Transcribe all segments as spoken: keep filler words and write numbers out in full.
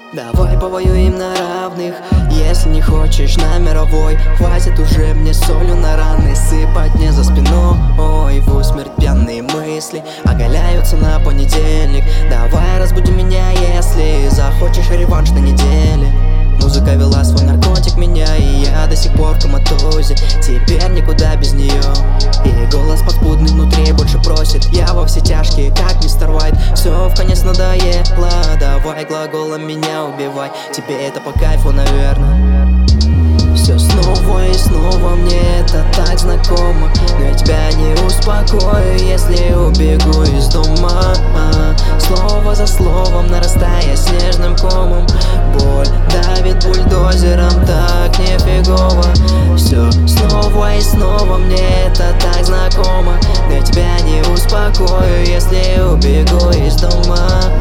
Давай повоюем на равных, если не хочешь на мировой. Хватит уже мне солью на раны сыпать мне за спиной. Ой, в усмерть пьяные мысли оголяются на понедельник. Давай разбуди меня, если захочешь реванш на неделе. Музыка вела свой наркотик меня, и я до сих пор в коматозе. Теперь никуда без нее. И голос подспудный внутри больше просит. Я во все тяжкие, как мистер Уайт. Все в конец надоело. Давай глаголом меня убивай. Тебе это по кайфу, наверное. Все снова и снова, мне это так знакомо. Но я тебя не успокою, если убегу из дома. Слово за словом, нарастая снежным комом. Боль давит бульдозером, так нифигово. Все снова и снова, мне это так знакомо. Но я тебя не успокою, если убегу из дома.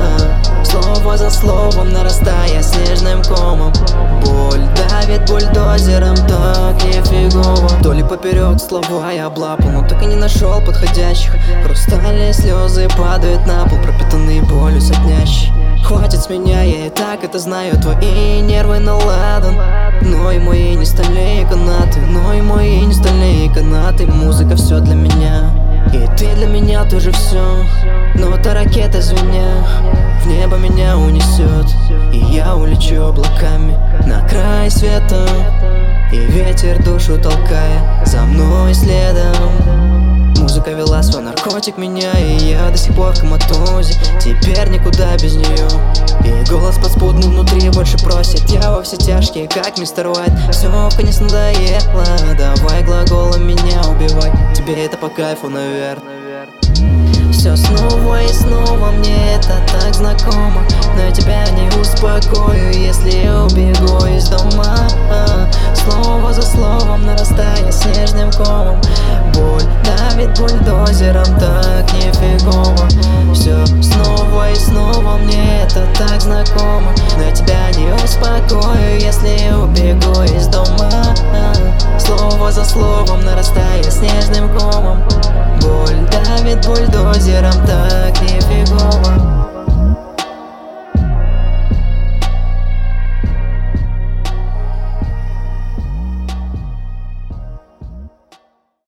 Слово за словом, нарастая снежным комом. Боль давит бульдозером, так нифигово. То ли поперек слова я облапал, но так и не нашел подходящих. Хрустальные слезы падают на пол, пропитанные болью сотнящей. Хватит с меня, я и так это знаю. Твои нервы на ладан, но и мои не стальные канаты. Но и мои не стальные канаты. Музыка все для меня, и ты для меня тоже все. Но та ракета звеня в небо меня унесет, и я улечу облаками на край света. И ветер душу толкая за мной следом. Музыка вела свой наркотик меня, и я до сих пор в коматозе. Теперь никуда без нее. И голос подспудный внутри больше просит. Я во все тяжкие, как мистер Уайт. Все в конец надоело. Давай глаголом меня убивай. Тебе это по кайфу, наверное. Все снова и снова, мне это так знакомо. Но я тебя не успокою, если убегу из дома. Слово за словом, нарастая снежным комом. Боль давит бульдозером, так не